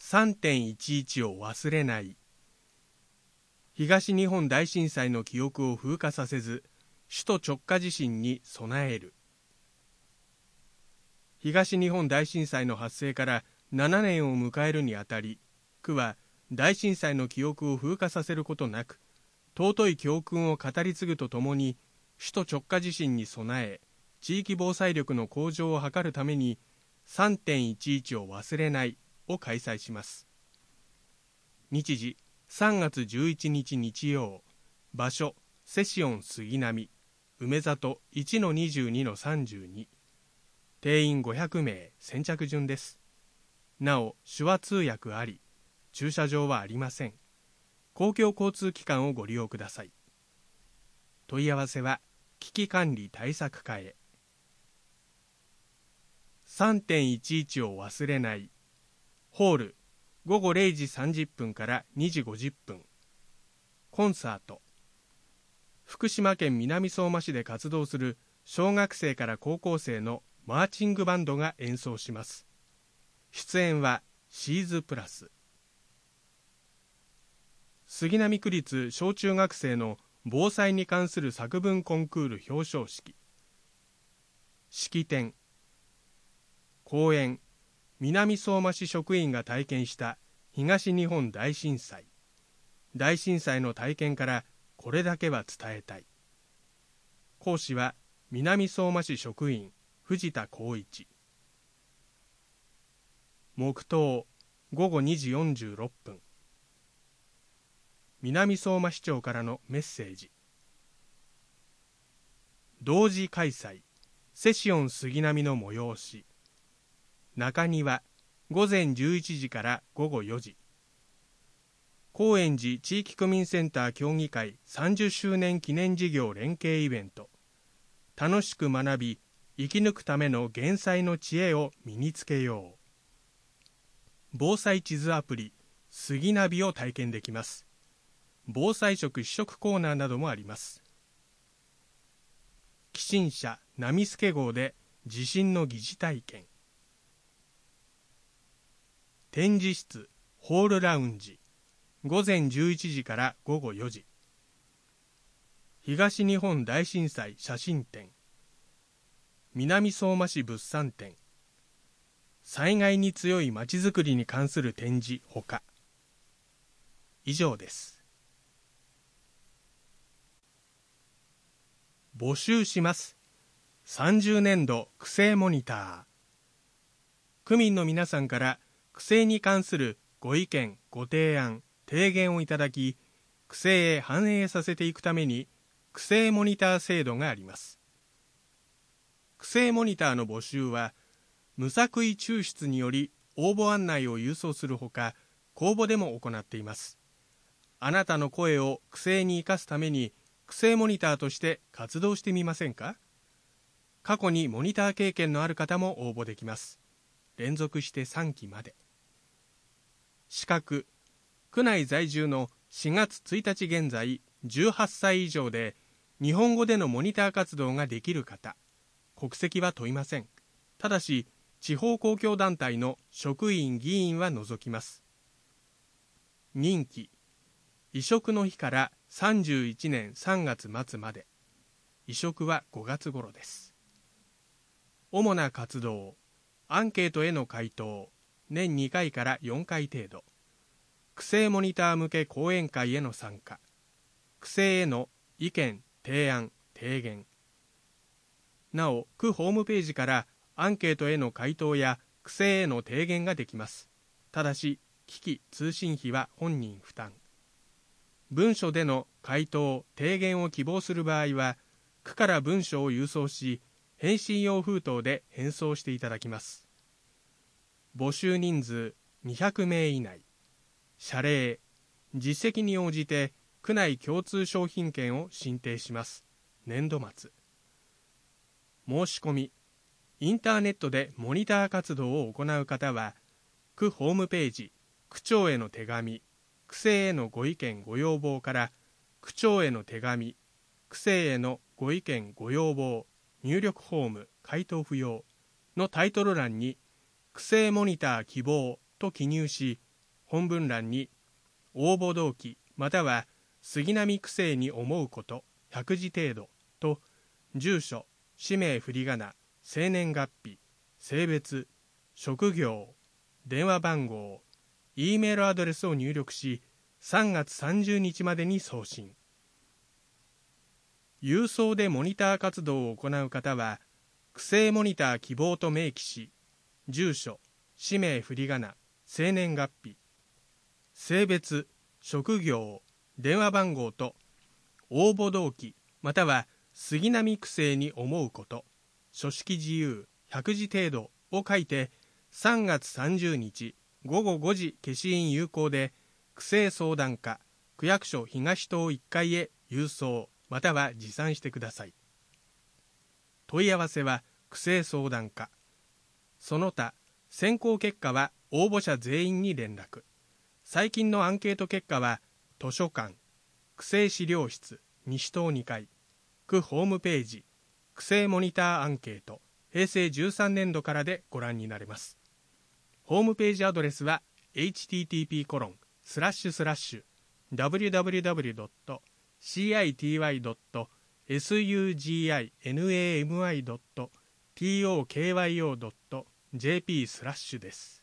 3.11 を忘れない。東日本大震災の記憶を風化させず、首都直下地震に備える。東日本大震災の発生から7年を迎えるにあたり、区は大震災の記憶を風化させることなく、尊い教訓を語り継ぐとともに、首都直下地震に備え、地域防災力の向上を図るために、3.11 を忘れないを開催します。日時3月11日日曜、場所セシオン杉並、梅里 1-22-32、定員500名、先着順です。なお手話通訳あり、駐車場はありません。公共交通機関をご利用ください。問い合わせは危機管理対策課へ。3.11 を忘れない。ホール午後0時30分から2時50分。コンサート。福島県南相馬市で活動する小学生から高校生のマーチングバンドが演奏します。出演はシーズプラス。杉並区立小中学生の防災に関する作文コンクール表彰式。式典。講演。南相馬市職員が体験した東日本大震災。大震災の体験からこれだけは伝えたい。講師は南相馬市職員藤田光一。黙祷午後2時46分。南相馬市長からのメッセージ。同時開催セシオン杉並の催し。中庭午前11時から午後4時。高円寺地域区民センター協議会30周年記念事業連携イベント。楽しく学び生き抜くための減災の知恵を身につけよう。防災地図アプリ杉ナビを体験できます。防災食試食コーナーなどもあります。寄進車波助号で地震の疑似体験。展示室ホールラウンジ午前11時から午後4時。東日本大震災写真展。南相馬市物産展。災害に強いまちづくりに関する展示ほか。以上です。募集します。30年度区政モニター。区民の皆さんから区政に関するご意見、ご提案、提言をいただき、区政へ反映させていくために区政モニター制度があります。区政モニターの募集は無作為抽出により応募案内を郵送するほか、公募でも行っています。あなたの声を区政に生かすために区政モニターとして活動してみませんか？過去にモニター経験のある方も応募できます。連続して3期まで。資格、区内在住の4月1日現在18歳以上で日本語でのモニター活動ができる方。国籍は問いません。ただし地方公共団体の職員・議員は除きます。任期、移植の日から31年3月末まで。移植は5月頃です。主な活動、アンケートへの回答、年2回から4回程度。区政モニター向け講演会への参加。区政への意見、提案、提言。なお、区ホームページからアンケートへの回答や区政への提言ができます。ただし、機器・通信費は本人負担。文書での回答・提言を希望する場合は、区から文書を郵送し、返信用封筒で返送していただきます。募集人数200名以内。謝礼、実績に応じて区内共通商品券を申請します。年度末。申し込み、インターネットでモニター活動を行う方は、区ホームページ、区長への手紙、区政へのご意見ご要望から、区長への手紙、区政へのご意見ご要望、入力フォーム、回答不要のタイトル欄に、区政モニター希望と記入し、 本文欄に応募動機または杉並区政に思うこと100字程度と住所、氏名振り仮名、生年月日、性別、職業、電話番号、Eメールアドレスを入力し3月30日までに送信。郵送でモニター活動を行う方は区政モニター希望と明記し、住所、氏名振り仮名、生年月日、性別、職業、電話番号と応募動機または杉並区政に思うこと書式自由100字程度を書いて3月30日午後5時消印有効で区政相談課区役所東棟1階へ郵送または持参してください。問い合わせは区政相談課。その他選考結果は応募者全員に連絡。最近のアンケート結果は図書館、区政資料室西棟2階、区ホームページ、区政モニターアンケート平成13年度からでご覧になれます。ホームページアドレスは http://www.city.suginami.tokyo.jp/ です。